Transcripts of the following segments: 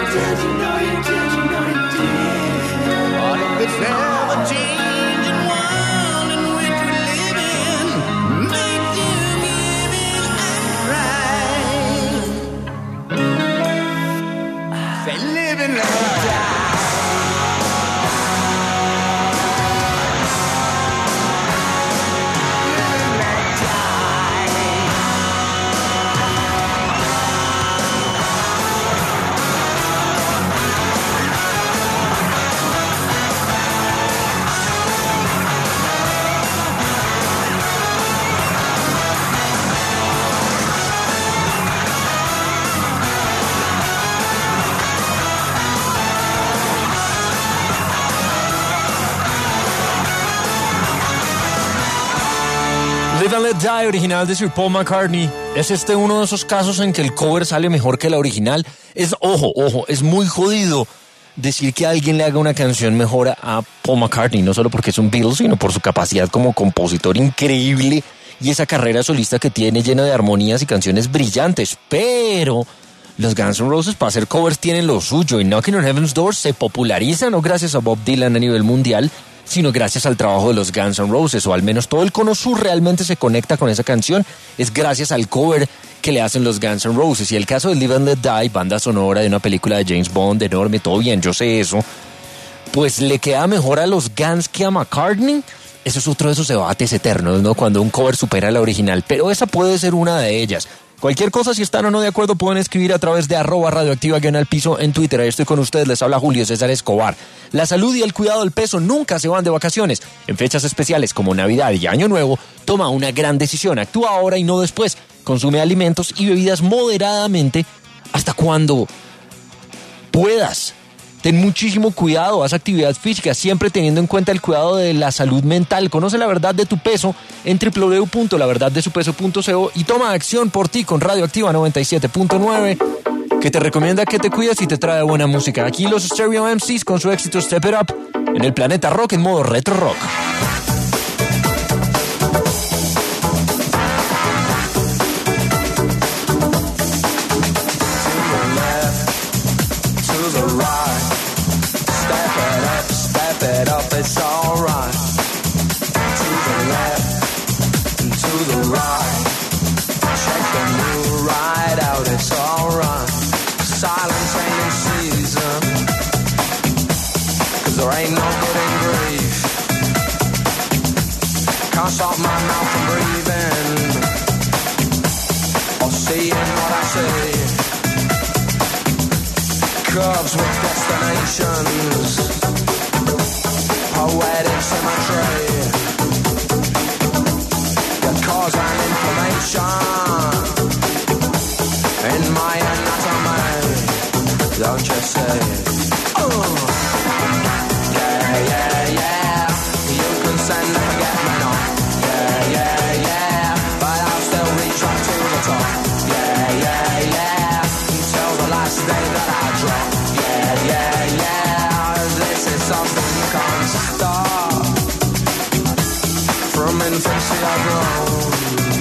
Live and Let Die, original de Sir Paul McCartney. ¿Es uno de esos casos en que el cover sale mejor que la original? Ojo, es muy jodido decir que alguien le haga una canción mejor a Paul McCartney, no solo porque es un Beatle, sino por su capacidad como compositor increíble y esa carrera solista que tiene llena de armonías y canciones brillantes. Pero los Guns N' Roses para hacer covers tienen lo suyo, y Knocking on Heaven's Door se populariza no gracias a Bob Dylan a nivel mundial, sino gracias al trabajo de los Guns N' Roses, o al menos todo el cono sur realmente se conecta con esa canción, es gracias al cover que le hacen los Guns N' Roses. Y el caso de Live and Let Die, banda sonora de una película de James Bond enorme, todo bien, yo sé eso, pues le queda mejor a los Guns que a McCartney. Eso es otro de esos debates eternos, ¿no? Cuando un cover supera la original, pero esa puede ser una de ellas. Cualquier cosa, si están o no de acuerdo, pueden escribir a través de @radioactiva_al-piso en Twitter. Ahí estoy con ustedes, les habla Julio César Escobar. La salud y el cuidado del peso nunca se van de vacaciones. En fechas especiales como Navidad y Año Nuevo, toma una gran decisión. Actúa ahora y no después. Consume alimentos y bebidas moderadamente hasta cuando puedas. Ten muchísimo cuidado, haz actividad física, siempre teniendo en cuenta el cuidado de la salud mental. Conoce la verdad de tu peso en www.laverdadesupeso.co y toma acción por ti con Radioactiva 97.9, que te recomienda que te cuides y te trae buena música. Aquí los Stereo MCs con su éxito Step It Up en el Planeta Rock en modo retro rock. It's alright. To the left and to the right. Check the new ride out, it's alright. Silence ain't in season, 'cause there ain't no good in grief. Can't stop my mouth from breathing or seeing what I see. Curves with destinations, poetic symmetry that cause an inflammation in my anatomy. Don't you say, yeah, you can send and forget me not. Yeah, but I'll still reach up to the top. Yeah, until the last day that I drop. Yeah, this is something you can't stop. From infancy I've grown.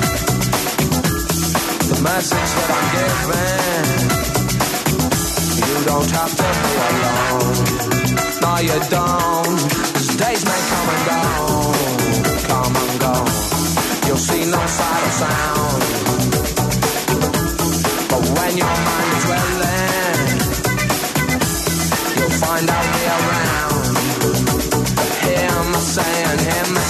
The message that I'm giving, you don't have to be alone. No, you don't. 'Cause days may come and go. You'll see no sight or sound, but when your mind is willing, you'll find out me around. Hear me saying,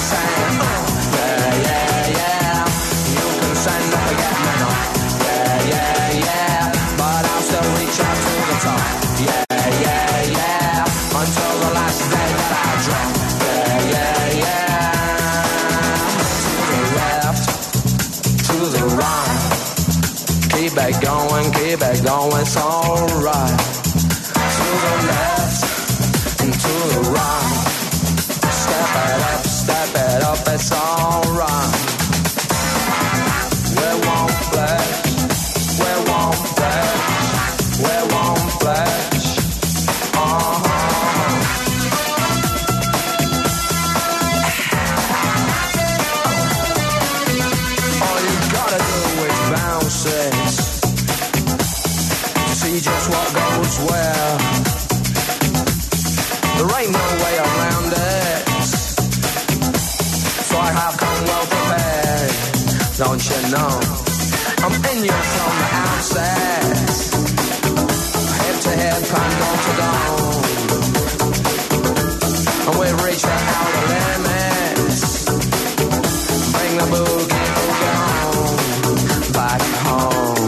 yeah, you can send and forget me not. Yeah, but I'll still reach out to the top. Yeah, until the last day that I drop. Yeah, to the left, to the right. Keep it going, it's alright. To the left and to the right. Step it up, it's alright. We won't flash. All you gotta do is bounce it. don't you know? I'm in you from the outset, hip to hip and dome to dome, and we've reached the outer limits. Bring the boogie on back home.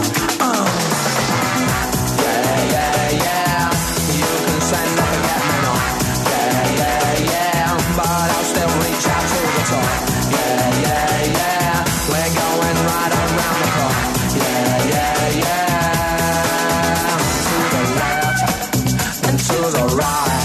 Yeah, yeah, yeah. You can send up and get me no. Yeah, yeah, yeah. But I'll still reach out to the top. Yeah, yeah, yeah. We're going right around the clock. Yeah, yeah, yeah. To the left and to the right.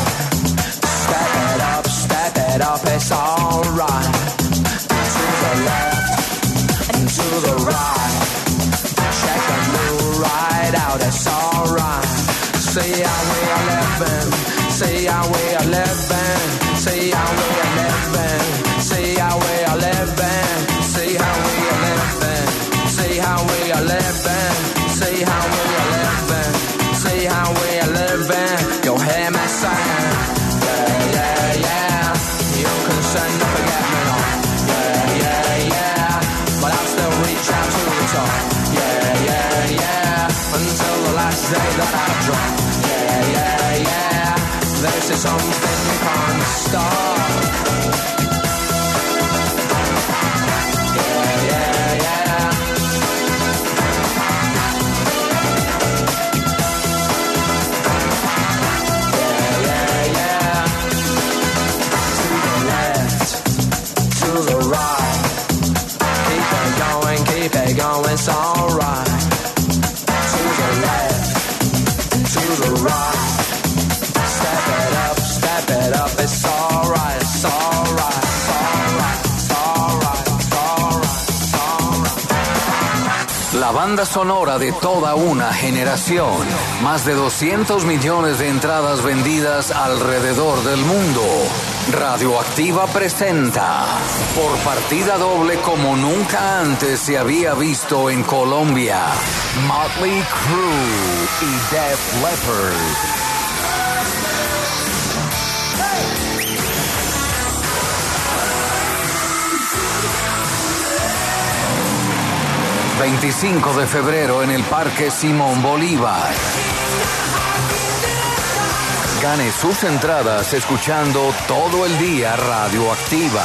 Step it up, it's alright. To the left and to the right. Check the new ride out, it's alright. See how we are living, see how we are living, see how we are living, see how we are living, see how we are living, see how we are living, see how we are living, see how we are living. You'll hear me saying, yeah, yeah, yeah. You can send up and get me on. Yeah, yeah, yeah. But I'll still reach out to the top. Yeah, yeah, yeah. Until the last day that I drop. Yeah, yeah, yeah. This is something you can't stop. Yeah, yeah, yeah. Yeah, yeah, yeah. To the left, to the right. Keep it going, it's alright. To the left, to the right. Step it up, it's alright, it's alright, it's alright, it's alright, it's alright, it's alright. La banda sonora de toda una generación. Más de 200 millones de entradas vendidas alrededor del mundo. Radioactiva presenta, por partida doble como nunca antes se había visto en Colombia, Motley Crue y Def Leppard. 25 de febrero en el Parque Simón Bolívar. Gane sus entradas escuchando todo el día Radioactiva.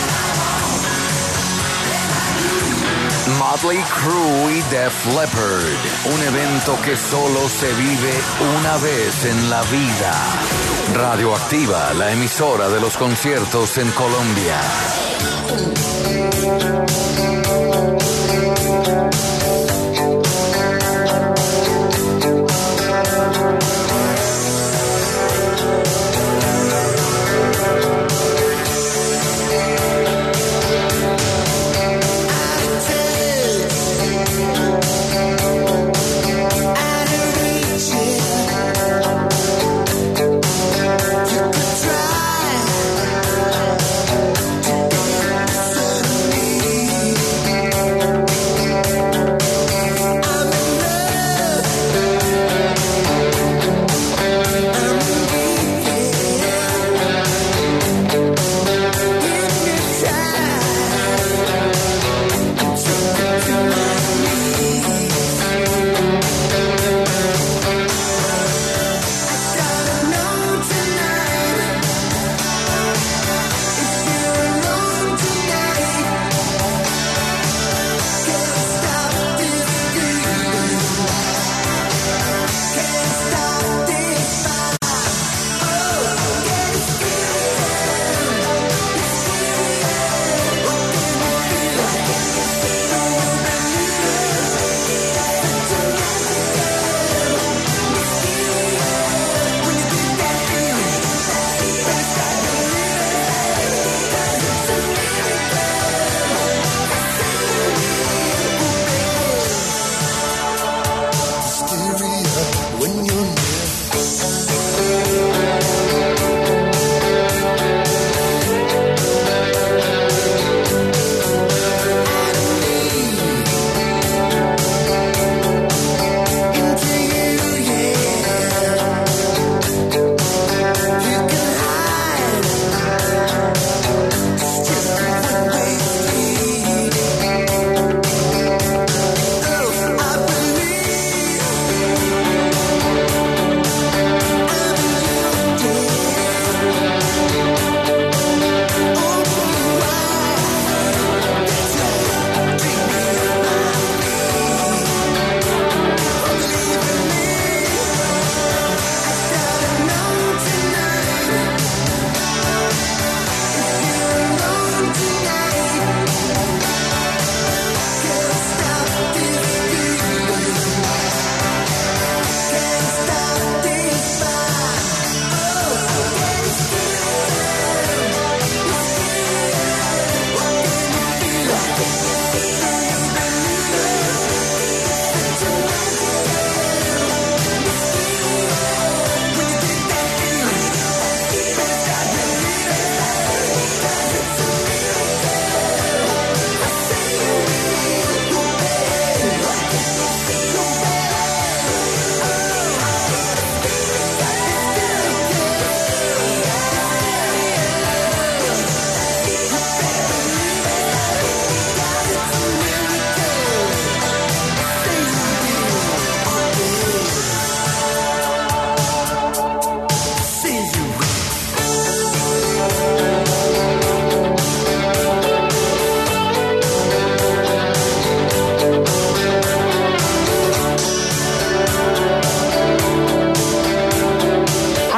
Motley Crue y Def Leppard, un evento que solo se vive una vez en la vida. Radioactiva, la emisora de los conciertos en Colombia. Try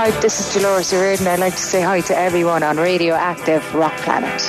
Tribe. This is Dolores O'Riordan. I'd like to say hi to everyone on Radioactive Rock Planet.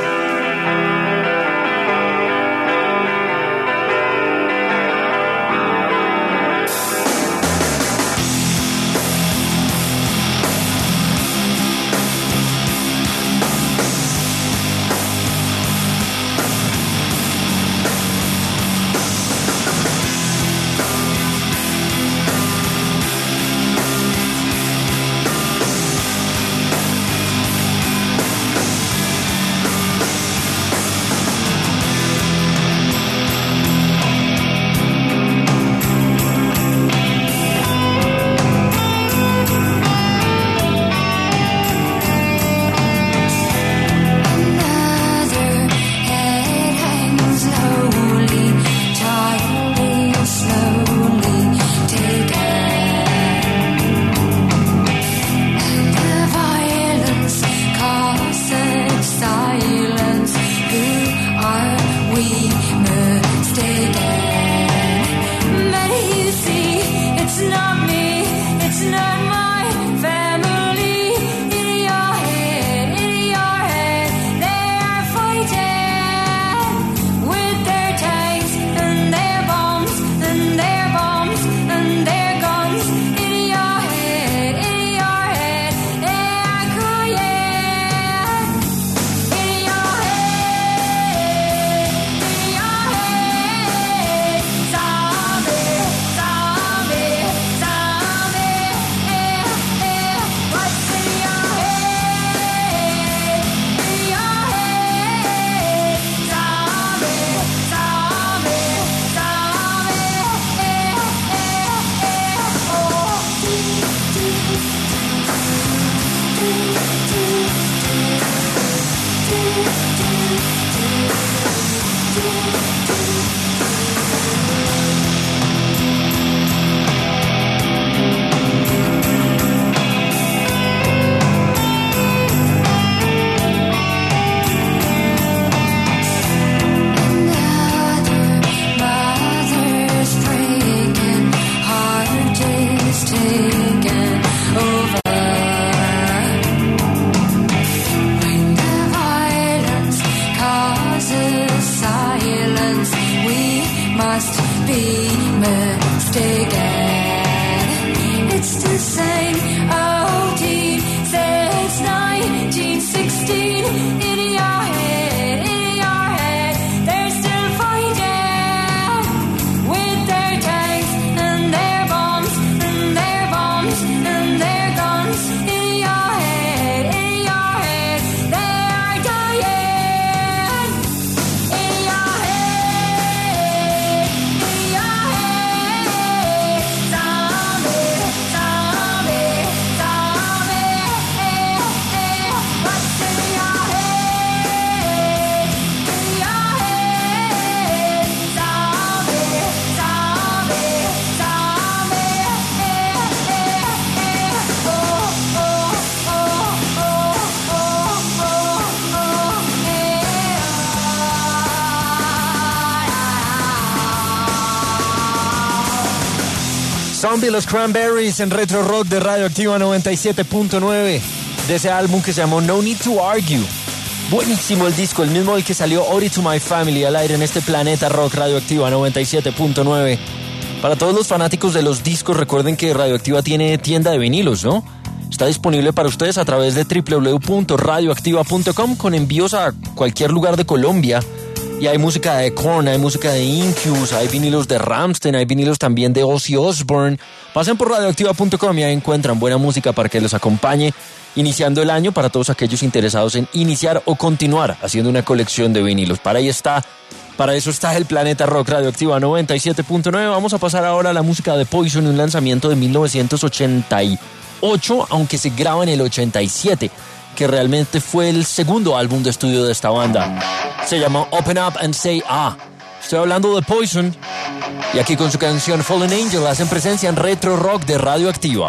Zombie, los Cranberries en Retro Rock de Radioactiva 97.9, de ese álbum que se llamó No Need to Argue. Buenísimo el disco, el mismo del que salió Ode to My Family al aire en este Planeta Rock Radioactiva 97.9. Para todos los fanáticos de los discos, recuerden que Radioactiva tiene tienda de vinilos, ¿no? Está disponible para ustedes a través de www.radioactiva.com con envíos a cualquier lugar de Colombia. Y hay música de Korn, hay música de Incubus, hay vinilos de Rammstein, hay vinilos también de Ozzy Osbourne. Pasen por radioactiva.com y ahí encuentran buena música para que los acompañe iniciando el año, para todos aquellos interesados en iniciar o continuar haciendo una colección de vinilos. Para eso está el Planeta Rock Radioactiva 97.9. Vamos a pasar ahora a la música de Poison, un lanzamiento de 1988, aunque se graba en el 87. Que realmente fue el segundo álbum de estudio de esta banda. Se llamó Open Up and Say Ah. Estoy hablando de Poison. Y aquí con su canción Fallen Angel hacen presencia en Retro Rock de Radioactiva.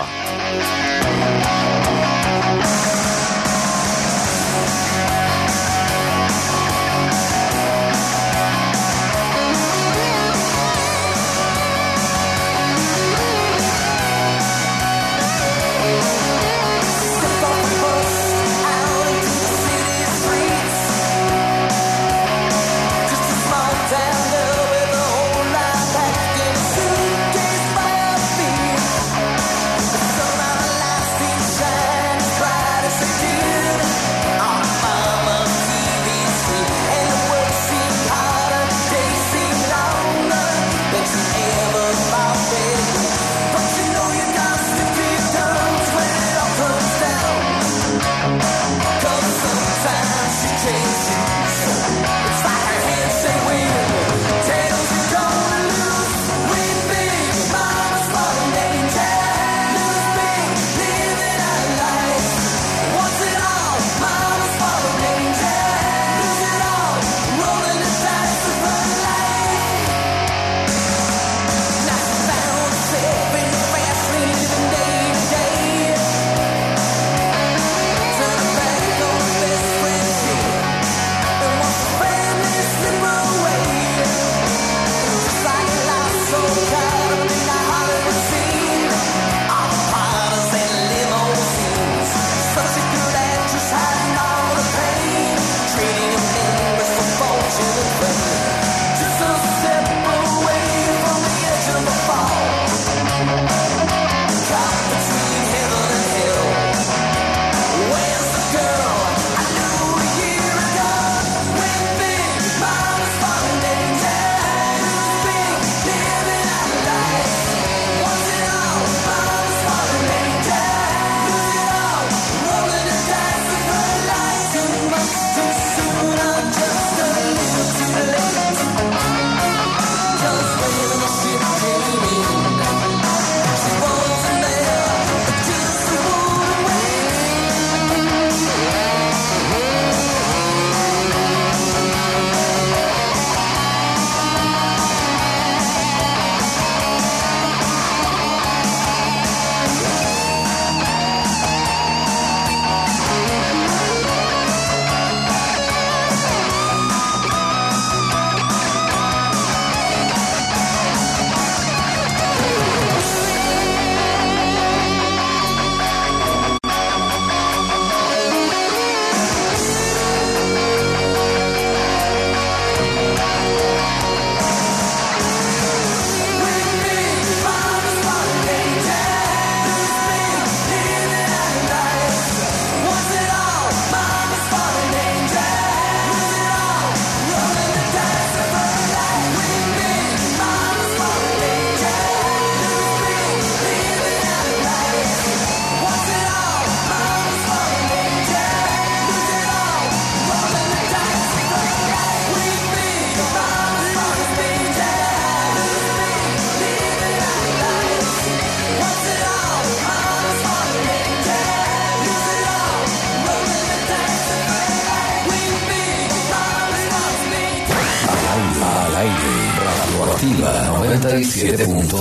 Radioactiva 97.9.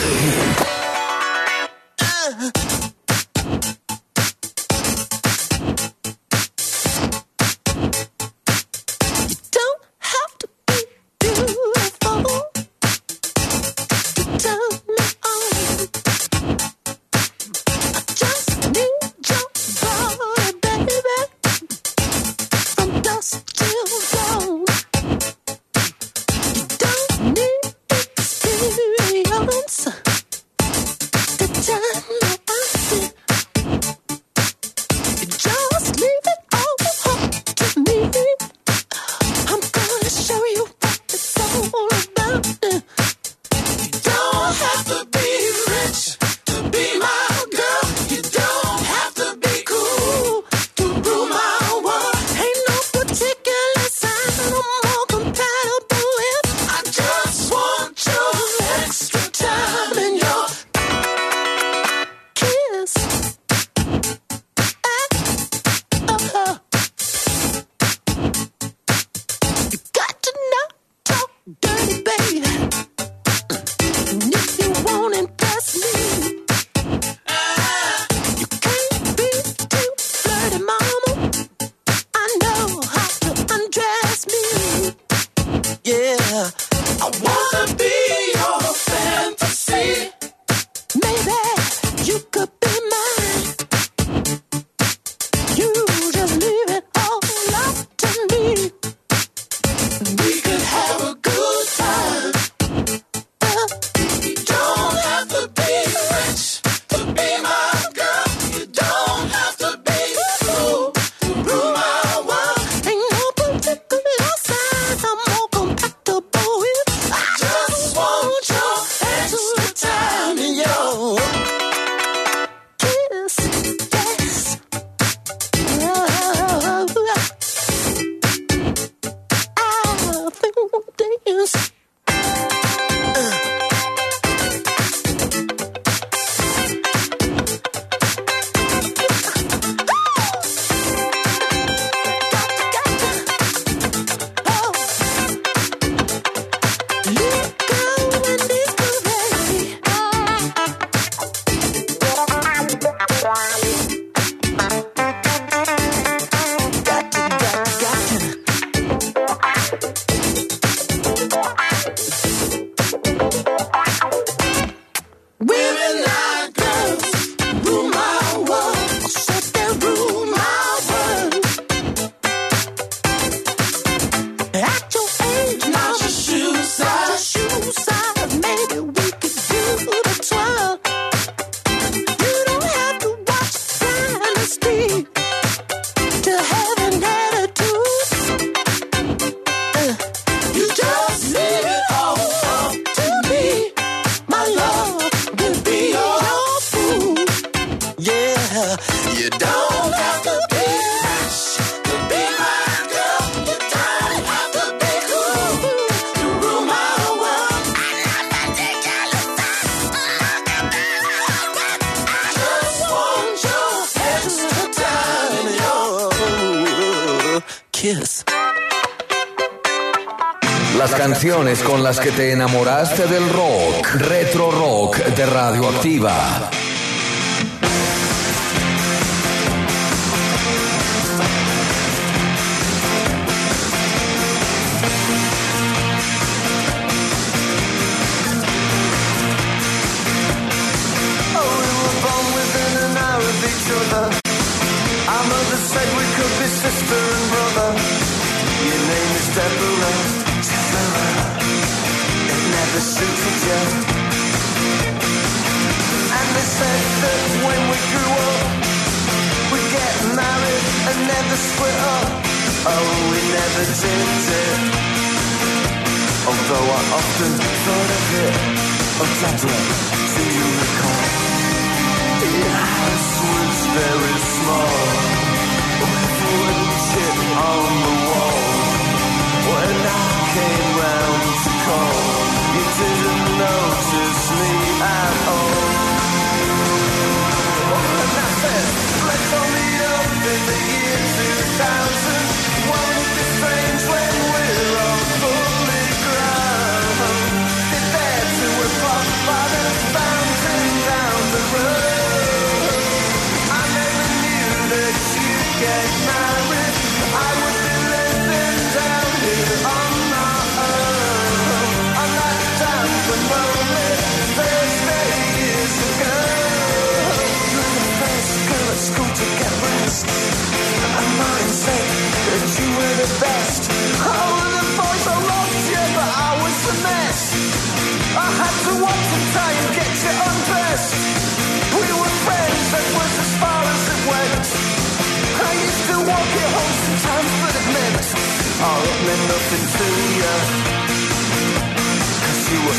Las canciones con las que te enamoraste del rock, Retro Rock de Radioactiva. Although I often thought of it, that do you recall? Your house was very small, with wood chip on the wall. When I came round to call, you didn't notice me at all. And I said, let's all meet up in the year 2000. Won't it be strange when we're all fully grown?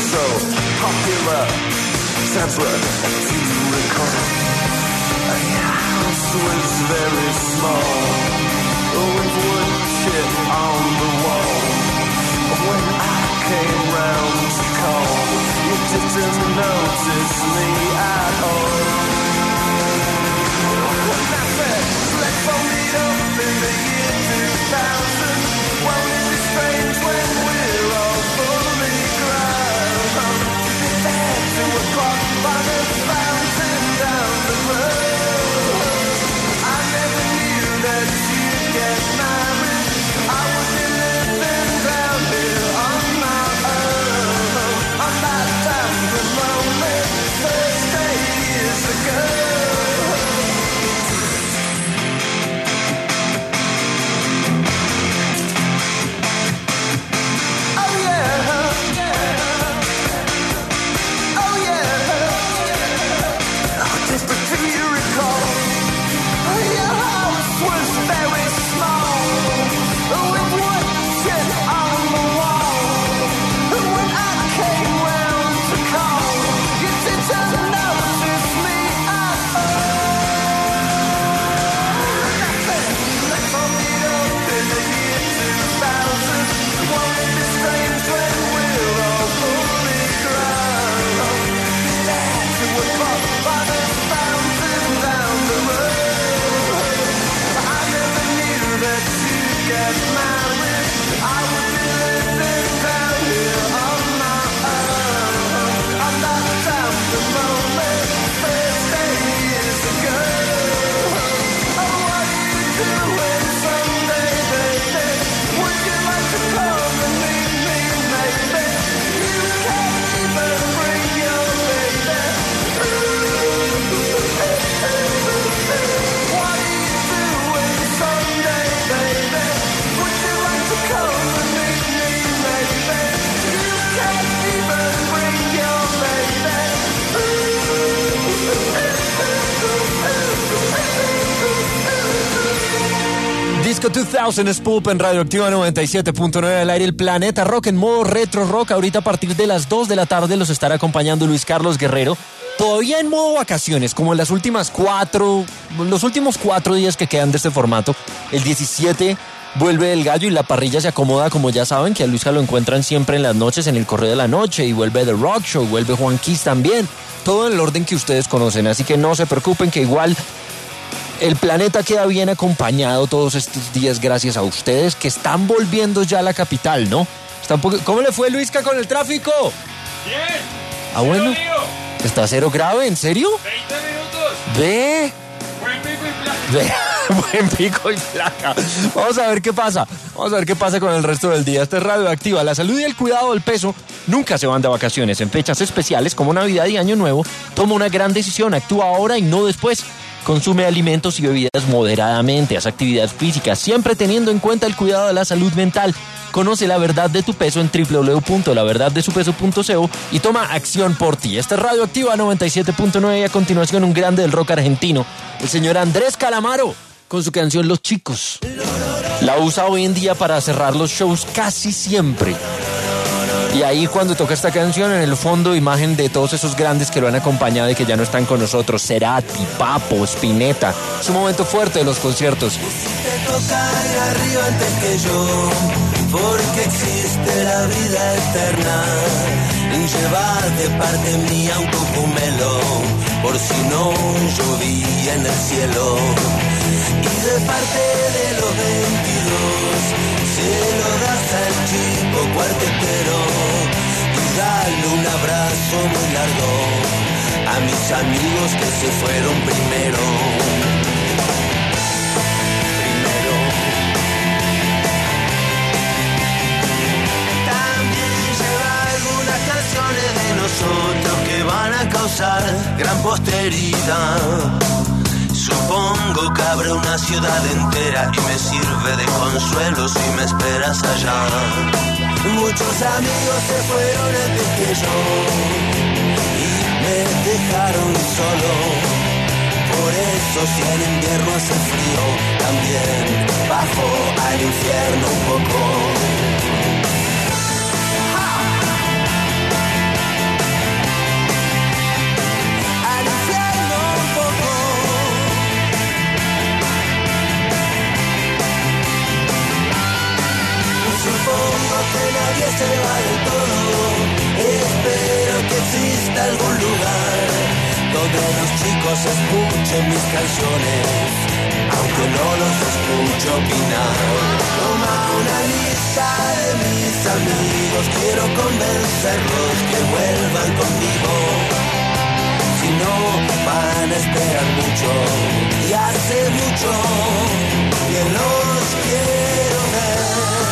so popular. Separate to recall. Your house was very small, with wood chip on the wall. When I came round to call, you didn't notice me at all. When I said, let's all meet up in the year 2000, won't it be strange when we're all fully grown? Be there 2 o'clock by the fountain down the road. I never knew that you'd get married. I would be living down here on my own, on that damn lonely first day years ago. Oh yeah, oh yeah, oh, desperate to you recall. Your house was very small, with wood shit on the wall. When I came round to call, you didn't notice me at all. Let's all meet up in the year 2000. Won't it be strange when we're all fully grown? There 2 o'clock by the fountain down the road. I never knew that you'd get married. I would be living down here on my own, on that damn lonely first day years ago. Oh, what are you doing someday, baby? Would you like to come and meet me, maybe? You can't even bring your baby. What are you doing someday, baby? Would you like to come and meet me, maybe? You can't even bring your baby. Disco 2000 es Pulp en Radioactiva 97.9 al aire. El Planeta Rock en modo retro rock. Ahorita a partir de las 2 de la tarde los estará acompañando Luis Carlos Guerrero. Todavía en modo vacaciones, como en los últimos 4 días que quedan de este formato. El 17 vuelve el gallo y la parrilla se acomoda, como ya saben, que a Luisca lo encuentran siempre en las noches en el Correo de la Noche, y vuelve The Rock Show, vuelve Juan Kiss también. Todo en el orden que ustedes conocen, así que no se preocupen, que igual el planeta queda bien acompañado todos estos días gracias a ustedes, que están volviendo ya a la capital, ¿no? ¿Cómo le fue, Luisca, con el tráfico? Bien. Ah, bueno. Lío. ¿Está cero grave? ¿En serio? 20 minutos. Ve. Buen pico y placa. Ve. Buen pico y placa. Vamos a ver qué pasa. Vamos a ver qué pasa con el resto del día. Esta es Radioactiva. La salud y el cuidado del peso nunca se van de vacaciones. En fechas especiales como Navidad y Año Nuevo, toma una gran decisión. Actúa ahora y no después. Consume alimentos y bebidas moderadamente. Haz actividad física, siempre teniendo en cuenta el cuidado de la salud mental. Conoce la verdad de tu peso en www.laverdadesupeso.co y toma acción por ti. Esta es Radioactiva 97.9 y a continuación un grande del rock argentino, el señor Andrés Calamaro, con su canción Los Chicos. La usa hoy en día para cerrar los shows casi siempre. Y ahí cuando toca esta canción, en el fondo, imagen de todos esos grandes que lo han acompañado y que ya no están con nosotros. Cerati, Papo, Spinetta. Es un momento fuerte de los conciertos. Te toca ir arriba antes que yo, porque existe la vida eterna. Lleva de parte mía un cocumelo, por si no llovía en el cielo. Y de parte de los 22, se lo das al chico cuartetero y dale un abrazo muy largo a mis amigos que se fueron primero. También lleva algunas canciones de nosotros que van a causar gran posteridad. Supongo que habrá una ciudad entera y me sirve de consuelo si me esperas allá. Muchos amigos se fueron antes que yo y me dejaron solo. Por eso si en invierno hace frío, también bajo al infierno un poco. se va del todo. Espero que exista algún lugar donde los chicos escuchen mis canciones, aunque no los escucho opinar. Toma una lista de mis amigos, quiero convencerlos que vuelvan conmigo. Si no, van a esperar mucho, y hace mucho que los quiero ver.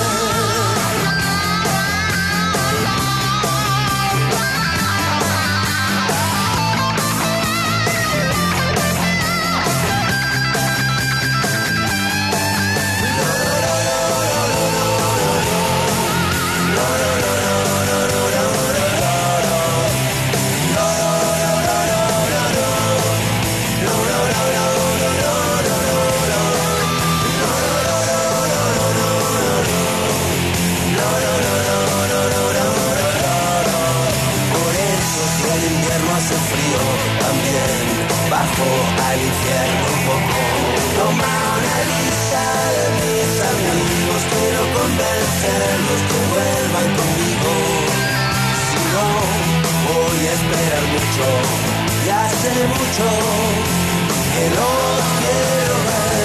Al infierno un poco. Toma una lista de mis amigos, quiero convencerlos que vuelvan conmigo. Si no, voy a esperar mucho, y hace mucho que los quiero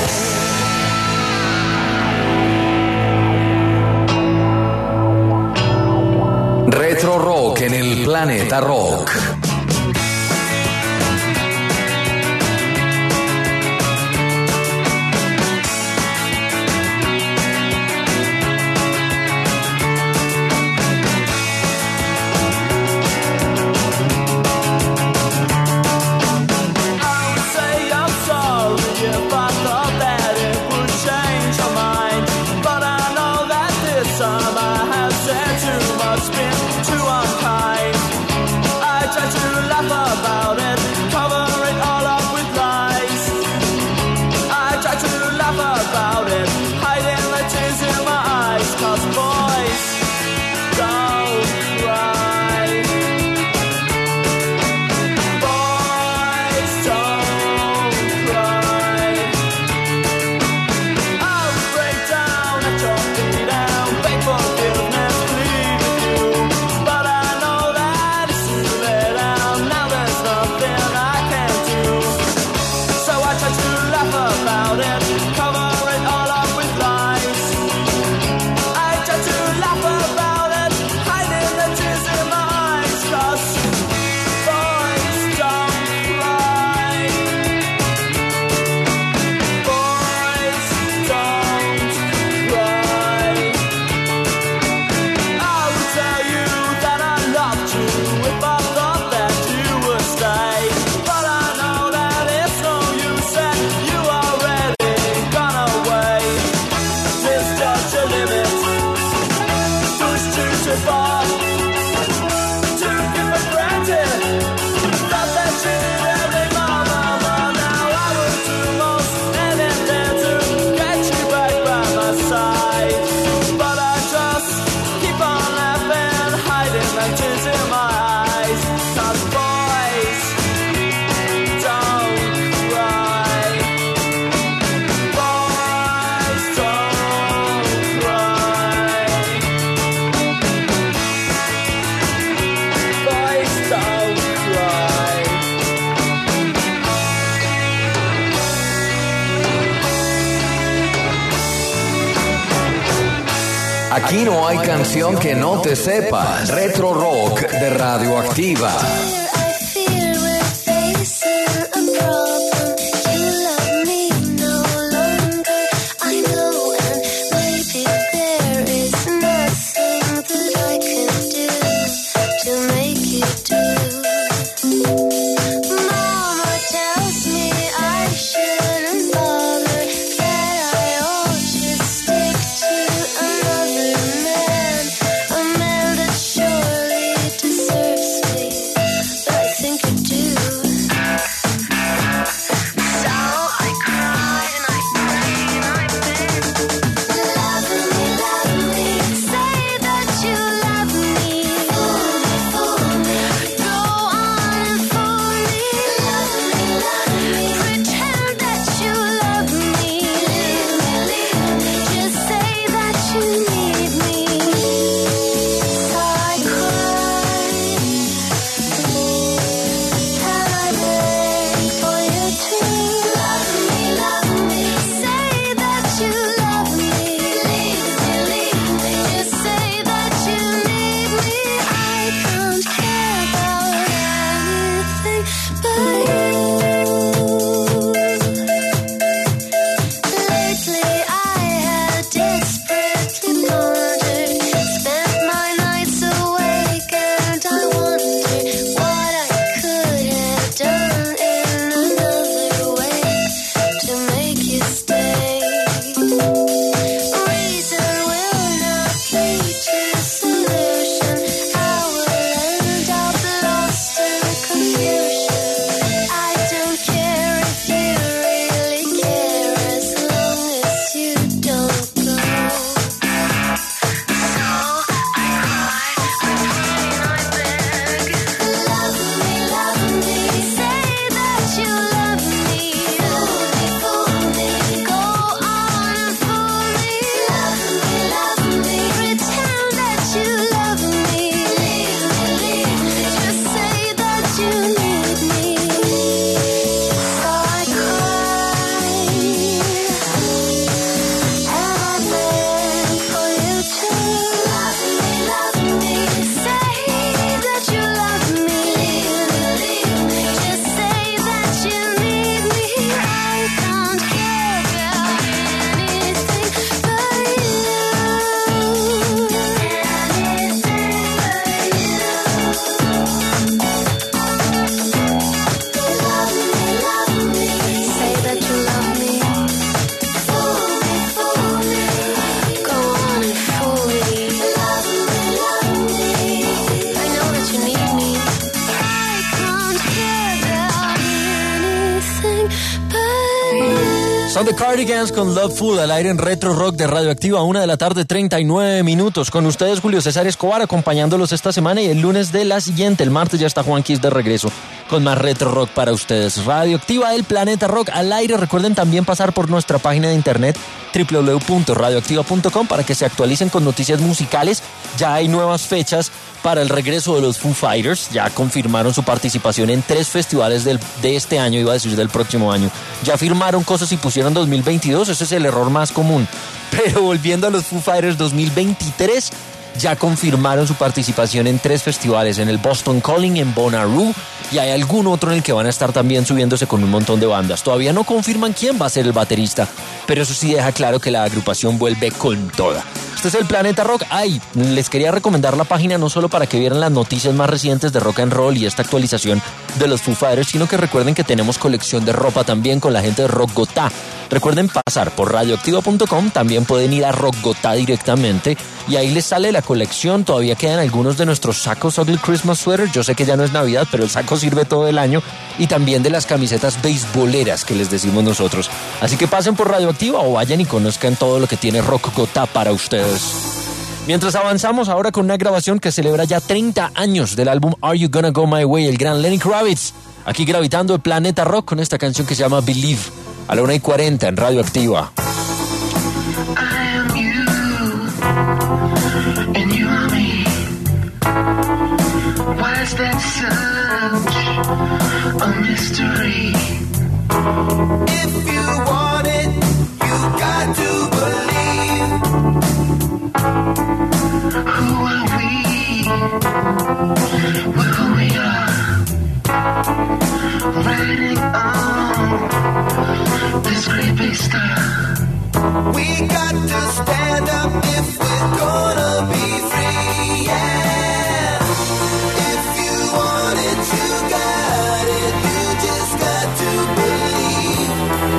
ver. Retro Rock en el Planeta Rock. Aquí no hay canción que no te sepas. Retro Rock de Radioactiva. Son The Cardigans con Loveful al aire en Retro Rock de Radioactiva, 1:39 p.m. Con ustedes Julio César Escobar acompañándolos esta semana y el lunes de la siguiente. El martes ya está Juan Kiss de regreso con más Retro Rock para ustedes. Radioactiva, el planeta rock al aire. Recuerden también pasar por nuestra página de internet www.radioactiva.com para que se actualicen con noticias musicales. Ya hay nuevas fechas para el regreso de los Foo Fighters. Ya confirmaron su participación en 3 festivales de este año, iba a decir del próximo año. Ya firmaron cosas y pusieron 2022, ese es el error más común. Pero volviendo a los Foo Fighters 2023, ya confirmaron su participación en 3 festivales, en el Boston Calling, en Bonnaroo, y hay algún otro en el que van a estar también subiéndose con un montón de bandas. Todavía no confirman quién va a ser el baterista, pero eso sí deja claro que la agrupación vuelve con toda. Este es el Planeta Rock. Les quería recomendar la página no solo para que vieran las noticias más recientes de rock and roll y esta actualización de los Foo Fighters, sino que recuerden que tenemos colección de ropa también con la gente de Rockgotá. Recuerden pasar por radioactiva.com, también pueden ir a Rockgotá directamente y ahí les sale la colección. Todavía quedan algunos de nuestros sacos Ugly Christmas Sweater. Yo sé que ya no es Navidad, pero el saco sirve todo el año, y también de las camisetas beisboleras que les decimos nosotros. Así que pasen por Radioactiva o vayan y conozcan todo lo que tiene Rockgotá para ustedes. Mientras avanzamos ahora con una grabación que celebra ya 30 años del álbum Are You Gonna Go My Way, el gran Lenny Kravitz, aquí gravitando el Planeta Rock con esta canción que se llama Believe, a la 1:40 en Radioactiva. Why is that such a mystery? If you want it, you got to believe. Who are we? We're who we are. Riding on this creepy star. We got to stand up if we're gonna be free, yeah. If you want it, you got it. You just got to believe.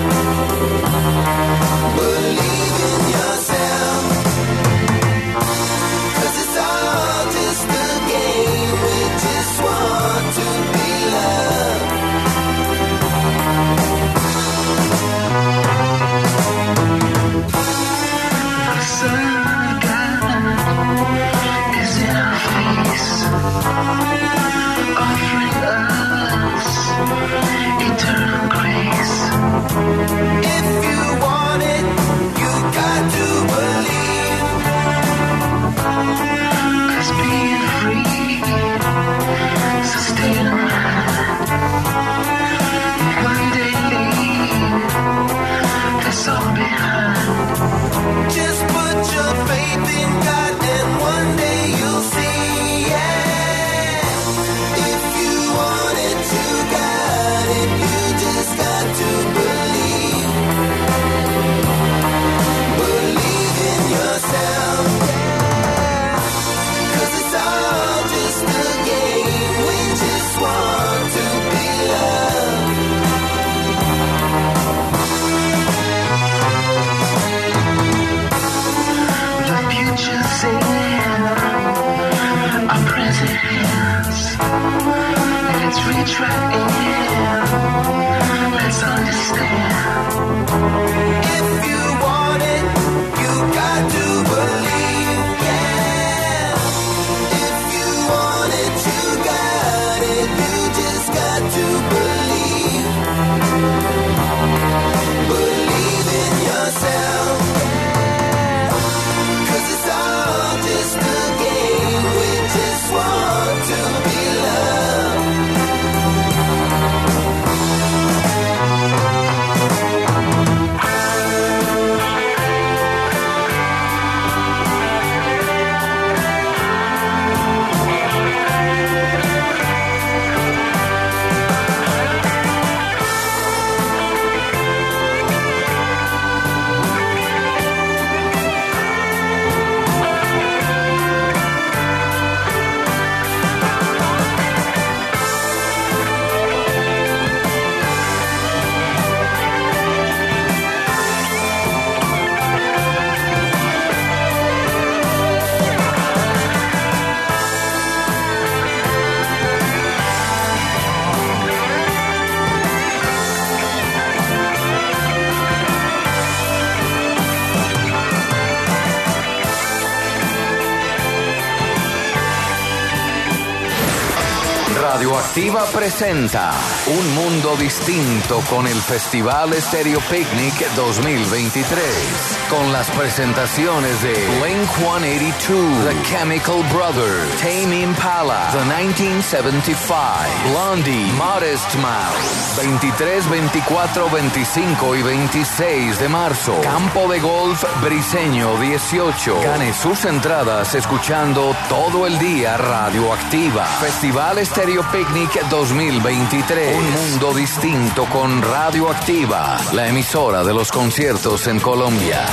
Believe in yourself. 'Cause it's all just a game. We just want to be loved. Some guy Radioactiva presenta Un Mundo Distinto con el Festival Stereo Picnic 2023. Con las presentaciones de Blink-182, The Chemical Brothers, Tame Impala, The 1975, Blondie, Modest Mouse. 23, 24, 25 y 26 de marzo. Campo de Golf Briseño 18. Gane sus entradas escuchando todo el día Radioactiva. Festival Stereo Picnic 2023. Un mundo distinto con Radioactiva, la emisora de los conciertos en Colombia.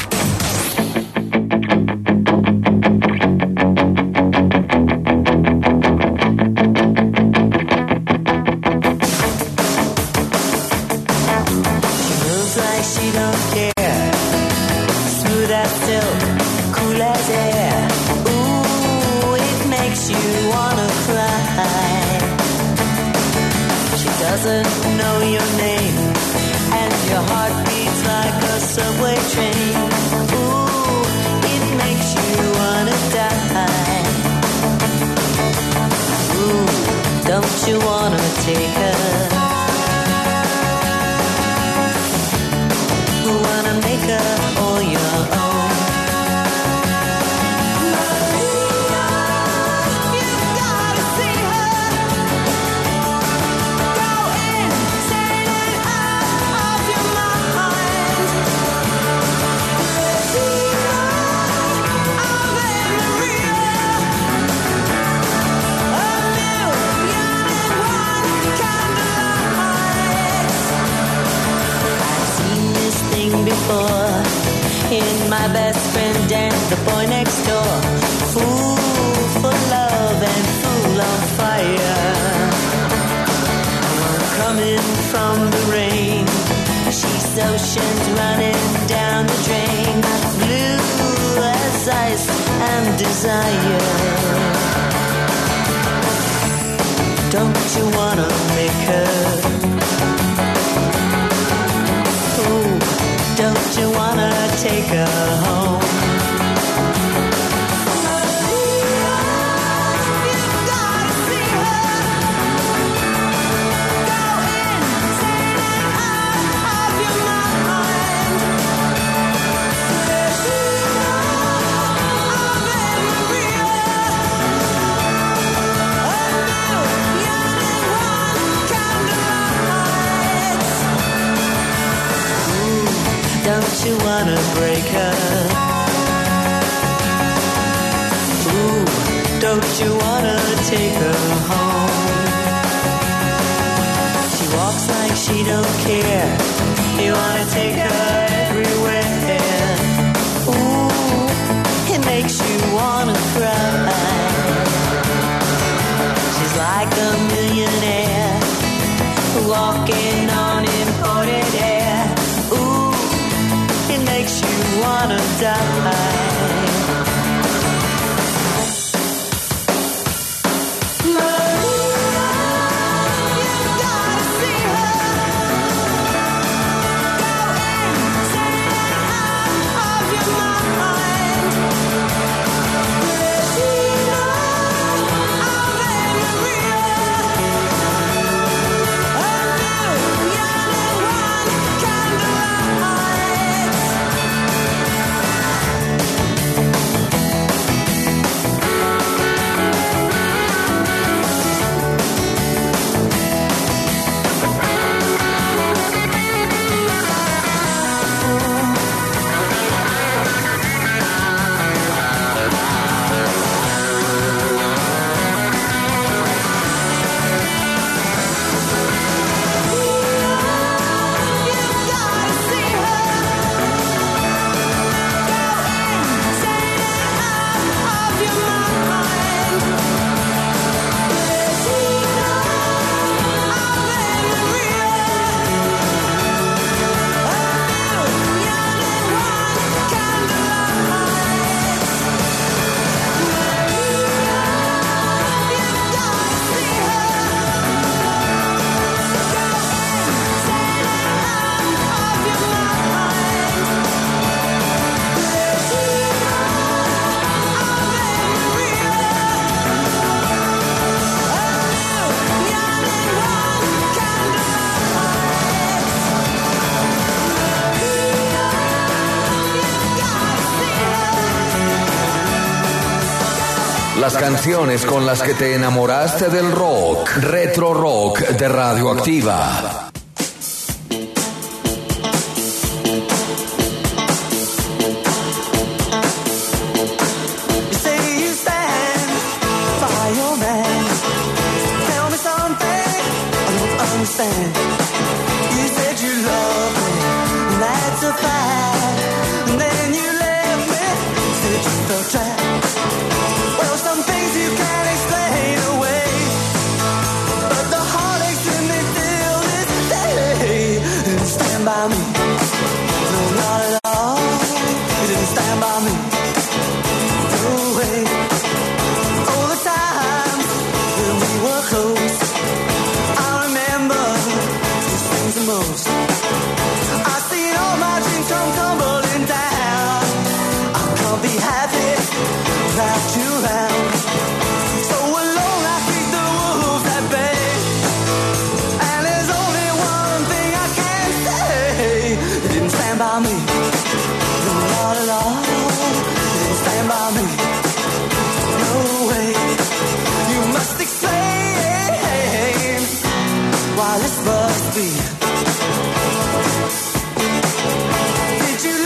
Doesn't know your name, and your heart beats like a subway train. Ooh, it makes you wanna die. Ooh, don't you wanna take her? Wanna make her all your own? Before in my best friend Dan, the boy next door. Fool for love and fool on fire. Coming from the rain, she's oceans running down the drain. Blue as ice and desire. Don't you wanna make her? Don't you wanna take her home? You've gotta see her. Go insane and out of your mind. There's don't you wanna break her? Ooh, don't you wanna take her home? She walks like she don't care. You wanna take her everywhere. Ooh, it makes you wanna cry. She's like a millionaire walking on imported air. Ooh, it makes you wanna die. Las canciones con las que te enamoraste del rock. Retro Rock de Radioactiva. You said you love me, and that's a fact. And then you left me, said you felt trapped. Well, some things you can't explain away, but the heartaches in me till this day. You didn't stand by me, no, not at all. You didn't stand by me, no way. All the times when we were close, the most. I've seen all my dreams come tumbling down. I can't be happy without you around. So alone I keep the wolves at bay. And there's only one thing I can say. You didn't stand by me, no, not at all. You didn't stand by me, no way. You must explain why this must be. Did you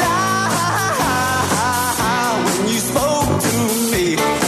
lie when you spoke to me?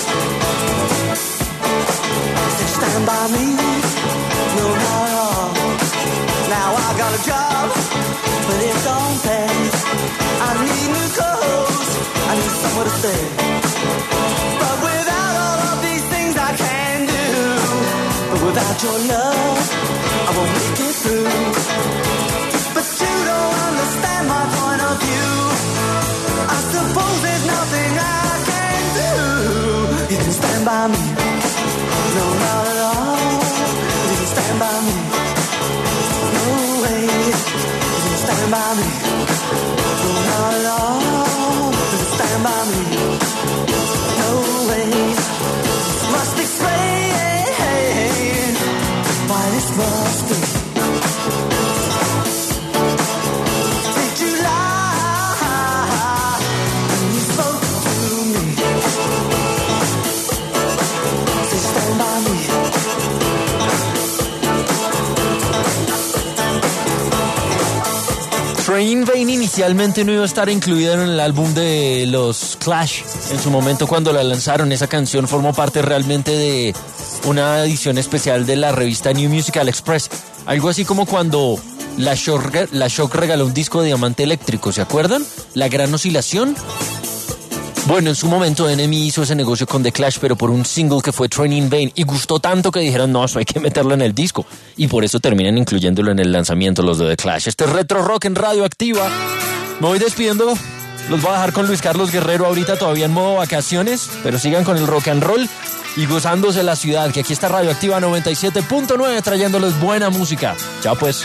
Did you stand by me? No, not at all. Now I got a job, but it don't pay. I need new clothes, I need somewhere to stay. But without all of these things I can do, but without your love I won't make it through. But you don't understand my point of view. I suppose there's nothing I can do. You didn't stand by me, no, not at all. You didn't stand by me, no way. You didn't stand by me, no, not at all. You didn't stand by me, no way. Must explain why this must be. Did you lie when you spoke to me? Say stand by me. Train Vain inicialmente no iba a estar incluida en el álbum de los Clash. En su momento cuando la lanzaron, esa canción formó parte realmente de una edición especial de la revista New Musical Express. Algo así como cuando la Shock regaló un disco de diamante eléctrico, ¿se acuerdan? La gran oscilación. Bueno, en su momento NME hizo ese negocio con The Clash, pero por un single que fue Train in Vain, y gustó tanto que dijeron, no, eso hay que meterlo en el disco. Y por eso terminan incluyéndolo en el lanzamiento los de The Clash. Este es Retro Rock en Radioactiva. Me voy despidiendo. Los voy a dejar con Luis Carlos Guerrero ahorita todavía en modo vacaciones, pero sigan con el rock and roll y gozándose la ciudad, que aquí está Radioactiva 97.9 trayéndoles buena música. Chao pues.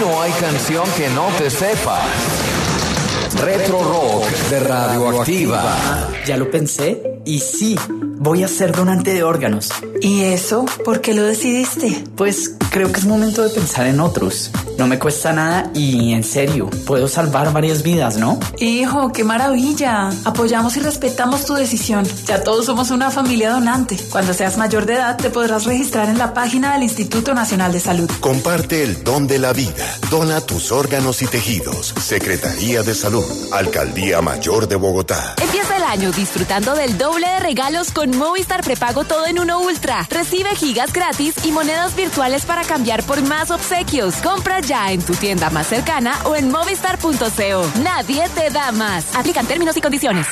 no hay canción que no te sepa. Retro Rock de Radioactiva. Ya lo pensé y sí, voy a ser donante de órganos. ¿Y eso? ¿Por qué lo decidiste? Pues creo que es momento de pensar en otros. No me cuesta nada y en serio, puedo salvar varias vidas, ¿no? Hijo, qué maravilla. Apoyamos y respetamos tu decisión. Ya todos somos una familia donante. Cuando seas mayor de edad te podrás registrar en la página del Instituto Nacional de Salud. Comparte el don de la vida. Dona tus órganos y tejidos. Secretaría de Salud. Alcaldía Mayor de Bogotá. Empieza el año disfrutando del doble de regalos con Movistar Prepago Todo en Uno Ultra. Recibe gigas gratis y monedas virtuales para cambiar por más obsequios. Compra ya en tu tienda más cercana o en movistar.co. Nadie te da más. Aplican términos y condiciones.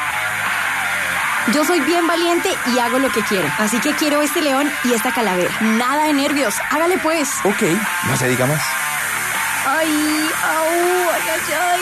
Yo soy bien valiente y hago lo que quiero. Así que quiero este león y esta calavera. Nada de nervios. Hágale pues. Ok, no se diga más. Ay, au, ay, ay, ay,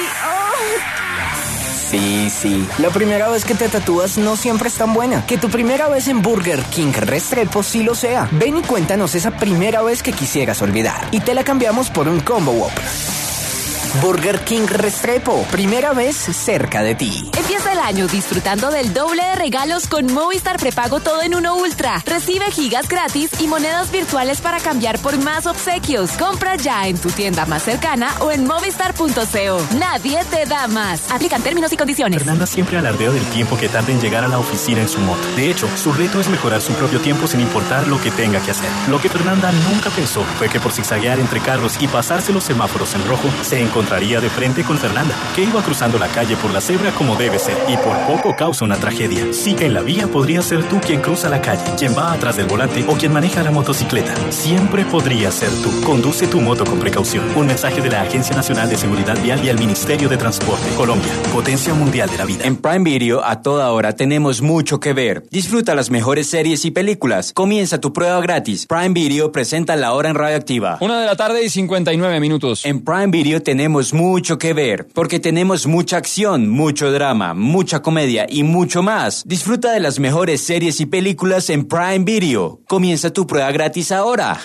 Sí. La primera vez que te tatúas no siempre es tan buena. Que tu primera vez en Burger King Restrepo sí lo sea. Ven y cuéntanos esa primera vez que quisieras olvidar. Y te la cambiamos por un Combo Whopper. Burger King Restrepo, primera vez cerca de ti. Empieza el año disfrutando del doble de regalos con Movistar Prepago Todo en Uno Ultra. Recibe gigas gratis y monedas virtuales para cambiar por más obsequios. Compra ya en tu tienda más cercana o en movistar.co. Nadie te da más. Aplican términos y condiciones. Fernanda siempre alardea del tiempo que tarda en llegar a la oficina en su moto. De hecho, su reto es mejorar su propio tiempo sin importar lo que tenga que hacer. Lo que Fernanda nunca pensó fue que por zigzaguear entre carros y pasarse los semáforos en rojo, se encontraría de frente con Fernanda, que iba cruzando la calle por la cebra como debe ser y por poco causa una tragedia. Sí que en la vía podría ser tú quien cruza la calle, quien va atrás del volante o quien maneja la motocicleta. Siempre podría ser tú. Conduce tu moto con precaución. Un mensaje de la Agencia Nacional de Seguridad Vial y el Ministerio de Transporte. Colombia, potencia mundial de la vida. En Prime Video, a toda hora, tenemos mucho que ver. Disfruta las mejores series y películas. Comienza tu prueba gratis. Prime Video presenta La Hora en Radioactiva. 1:59 p.m. En Prime Video tenemos mucho que ver, porque tenemos mucha acción, mucho drama, mucha comedia y mucho más. Disfruta de las mejores series y películas en Prime Video. Comienza tu prueba gratis ahora.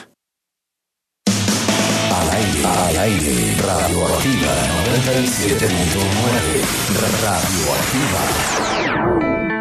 Al aire, Radioactiva 97.9, Radioactiva.